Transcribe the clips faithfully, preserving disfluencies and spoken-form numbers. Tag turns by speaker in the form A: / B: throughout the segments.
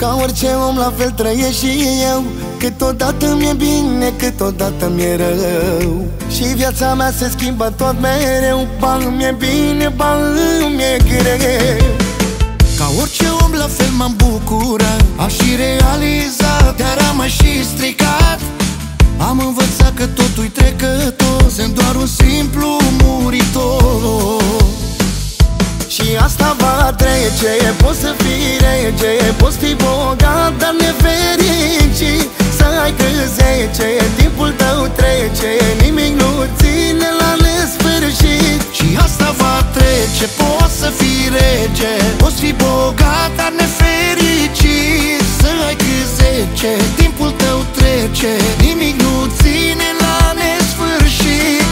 A: Ca orice om la fel trăiesc și eu, câteodată mi-e bine, câteodată mi-e rău. Și viața mea se schimbă tot mereu, ba mi-e bine, ba mi-e greu. Ca orice om la fel m-am bucurat, aș și realiza, dar am mai și stricat. Am învățat că totul-i trecător, sunt doar un simplu muritor. Și asta va trece, poți să fii rege, poți fi bogat, dar nefericit. Să ai cât zece, timpul tău trece, nimic nu ține la nesfârșit. Și asta va trece, poți să fii rege, poți fi bogat, dar nefericit. Să ai cât zece, timpul tău trece, nimic nu ține la nesfârșit.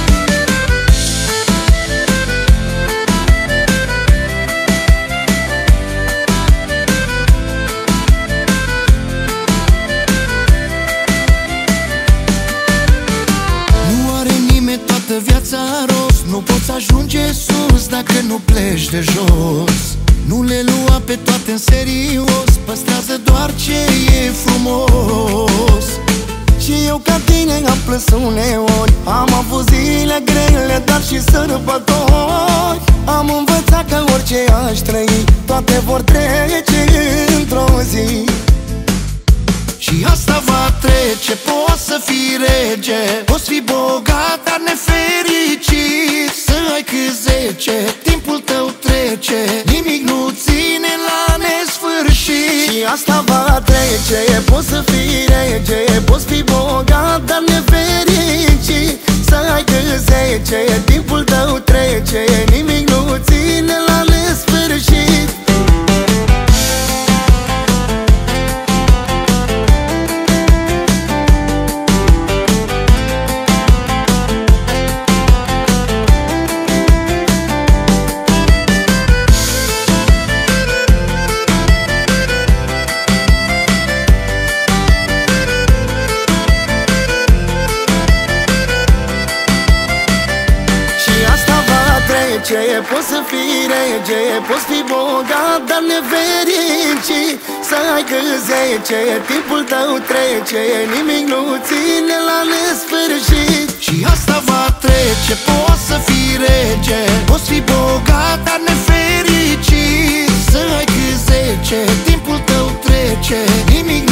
A: Viața rost, nu poți ajunge sus dacă nu pleci de jos. Nu le lua pe toate în serios, păstrează doar ce e frumos. Și eu ca tine am plâns uneori, am avut zile grele, dar și sărbători. Am învățat că orice aș trăi, toate vor trece într-o zi. Și asta va trece, poți să fii rege, poți fi bogat, dar nefericit. Să ai cât zece, timpul tău trece, nimic nu ține la nesfârșit. Și asta va trece, poți să fii rege, poți fi bogat, dar nefericit. Să ai cât zece, timpul tău trece, nimic nu ține la nesfârșit. Poți să fii rege, poți fi bogat, dar nefericit. Să ai cât zece, timpul tău trece, nimic nu ține la nesfârșit. Și asta va trece, poți să fii rege, poți fi bogat, dar nefericit. Să ai cât zece, timpul tău trece, nimic